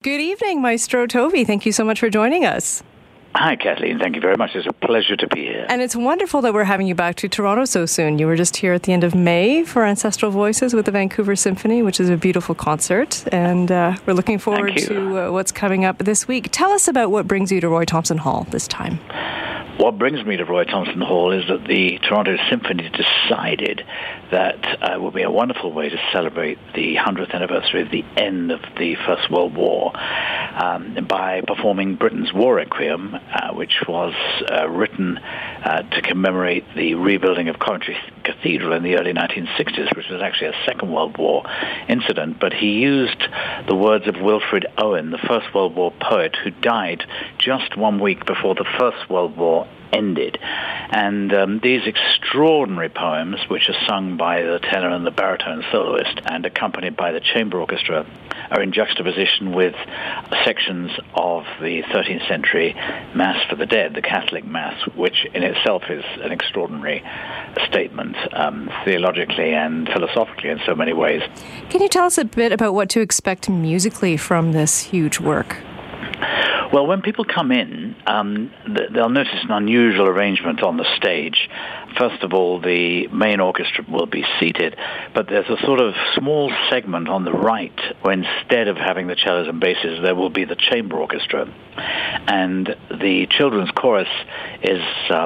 Good evening, Maestro Tovi. Thank you so much for joining us. Hi, Kathleen. Thank you very much. It's a pleasure to be here. And it's wonderful that we're having you back to Toronto so soon. You were just here at the end of May for Ancestral Voices with the Vancouver Symphony, which is a beautiful concert. And we're looking forward to what's coming up this week. Tell us about what brings you to Roy Thomson Hall this time. What brings me to Roy Thomson Hall is that the Toronto Symphony decided that it would be a wonderful way to celebrate the 100th anniversary of the end of the First World War by performing Britain's War Requiem, which was written to commemorate the rebuilding of Coventry Cathedral in the early 1960s, which was actually a Second World War incident. But he used the words of Wilfred Owen, the First World War poet, who died just 1 week before the First World War ended. And these extraordinary poems, which are sung by the tenor and the baritone soloist and accompanied by the chamber orchestra, are in juxtaposition with sections of the 13th century Mass for the Dead, the Catholic Mass, which in itself is an extraordinary statement theologically and philosophically in so many ways. Can you tell us a bit about what to expect musically from this huge work? Well, when people come in, they'll notice an unusual arrangement on the stage. First of all, the main orchestra will be seated, but there's a sort of small segment on the right where instead of having the cellos and basses, there will be the chamber orchestra. And the children's chorus is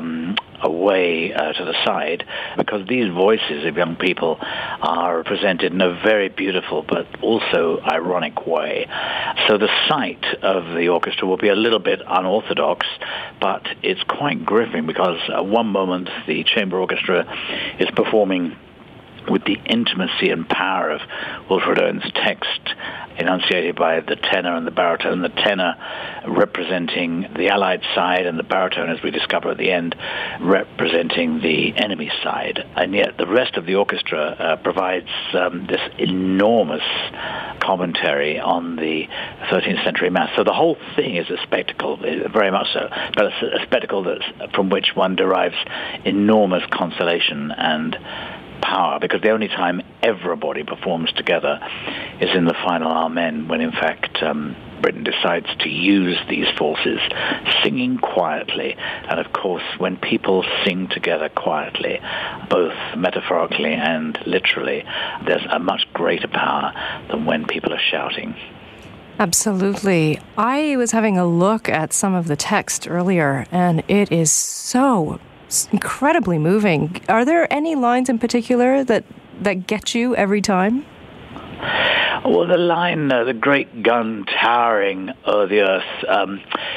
away to the side, because these voices of young people are presented in a very beautiful but also ironic way. So the sight of the orchestra will be a little bit unorthodox, but it's quite gripping, because at one moment the chamber orchestra is performing with the intimacy and power of Wilfred Owen's text enunciated by the tenor and the baritone, the tenor representing the Allied side and the baritone, as we discover at the end, representing the enemy side. And yet the rest of the orchestra provides this enormous commentary on the 13th century Mass. So the whole thing is a spectacle, very much so, but it's a spectacle from which one derives enormous consolation and power, because the only time everybody performs together is in the final Amen, when in fact Britain decides to use these forces, singing quietly. And of course, when people sing together quietly, both metaphorically and literally, there's a much greater power than when people are shouting. Absolutely. I was having a look at some of the text earlier, and it is so incredibly moving. Are there any lines in particular that get you every time? Well, the line, the great gun towering o'er the earth,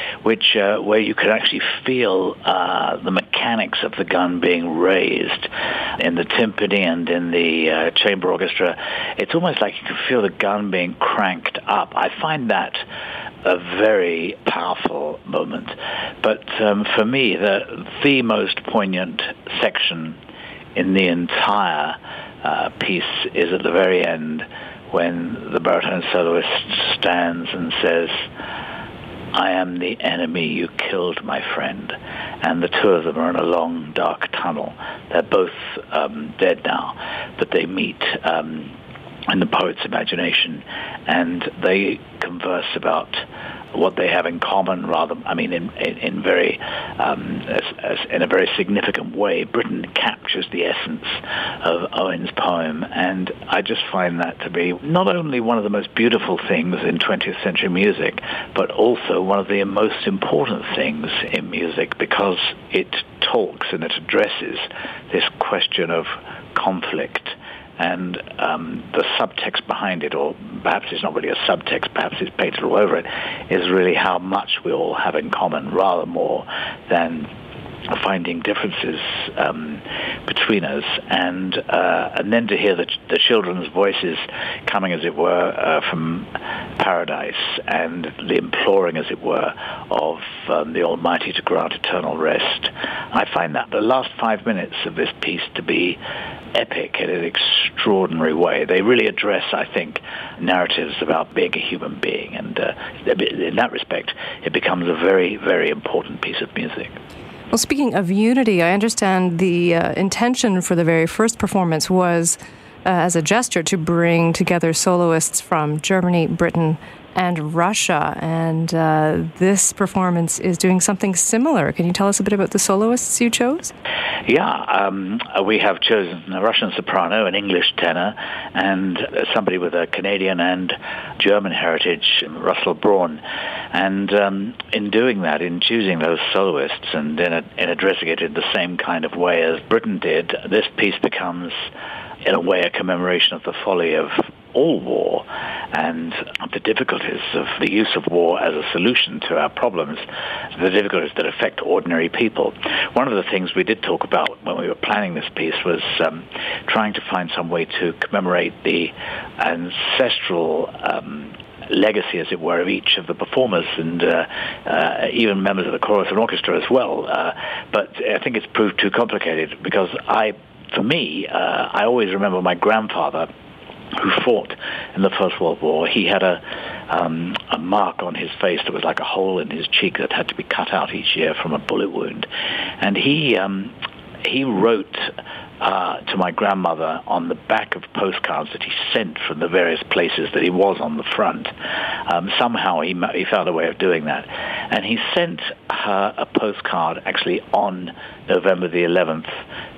where you can actually feel the mechanics of the gun being raised in the timpani and in the chamber orchestra. It's almost like you can feel the gun being cranked up. I find that a very powerful moment. But for me, the most poignant section in the entire piece is at the very end, when the baritone soloist stands and says, "I am the enemy you killed, my friend." And the two of them are in a long, dark tunnel. They're both dead now, but they meet in the poet's imagination, and they converse about what they have in common, in a very significant way. Britain captures the essence of Owen's poem, and I just find that to be not only one of the most beautiful things in 20th century music, but also one of the most important things in music, because it talks and it addresses this question of conflict. And the subtext behind it, or perhaps it's not really a subtext, perhaps it's painted all over it, is really how much we all have in common, rather more than finding differences between us. And then to hear the children's voices coming, as it were, from paradise, and the imploring, as it were, of the Almighty to grant eternal rest. I find that the last 5 minutes of this piece to be epic in an extraordinary way. They really address, I think, narratives about being a human being, and in that respect, it becomes a very, very important piece of music. Well, speaking of unity, I understand the intention for the very first performance was, as a gesture, to bring together soloists from Germany, Britain, and Russia. And this performance is doing something similar. Can you tell us a bit about the soloists you chose? Yeah, we have chosen a Russian soprano, an English tenor, and somebody with a Canadian and German heritage, Russell Braun. And in doing that, in choosing those soloists and in addressing it in the same kind of way as Britain did, this piece becomes, in a way, a commemoration of the folly of all war and the difficulties of the use of war as a solution to our problems, the difficulties that affect ordinary people. One of the things we did talk about when we were planning this piece was trying to find some way to commemorate the ancestral legacy, as it were, of each of the performers and even members of the chorus and orchestra as well. But I think it's proved too complicated because I always remember my grandfather, who fought in the First World War. He had a mark on his face that was like a hole in his cheek that had to be cut out each year from a bullet wound. And he wrote to my grandmother on the back of postcards that he sent from the various places that he was on the front. Somehow he found a way of doing that. And he sent her a postcard actually on November the 11th,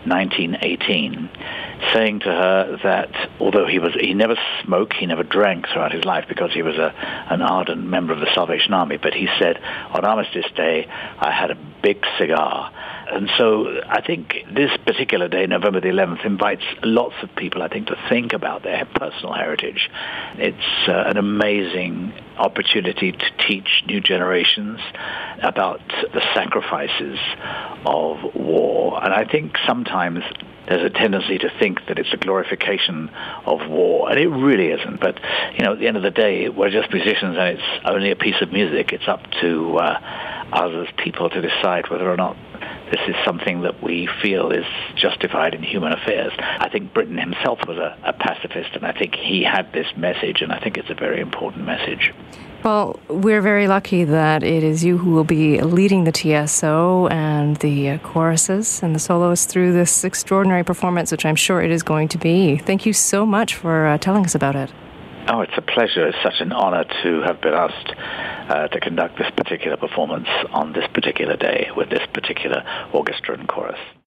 1918, saying to her that although he never smoked, he never drank throughout his life because he was an ardent member of the Salvation Army, but he said, on Armistice Day, I had a big cigar. And so I think this particular day, November the 11th, invites lots of people, I think, to think about their personal heritage. It's an amazing opportunity to teach new generations about the sacrifices of war. And I think sometimes there's a tendency to think that it's a glorification of war, and it really isn't. But, at the end of the day, we're just musicians, and it's only a piece of music. It's up to us as people to decide whether or not this is something that we feel is justified in human affairs. I think Britain himself was a pacifist, and I think he had this message, and I think it's a very important message. Well, we're very lucky that it is you who will be leading the TSO and the choruses and the soloists through this extraordinary performance, which I'm sure it is going to be. Thank you so much for telling us about it. Oh, it's a pleasure. It's such an honor to have been asked to conduct this particular performance on this particular day with this particular orchestra and chorus.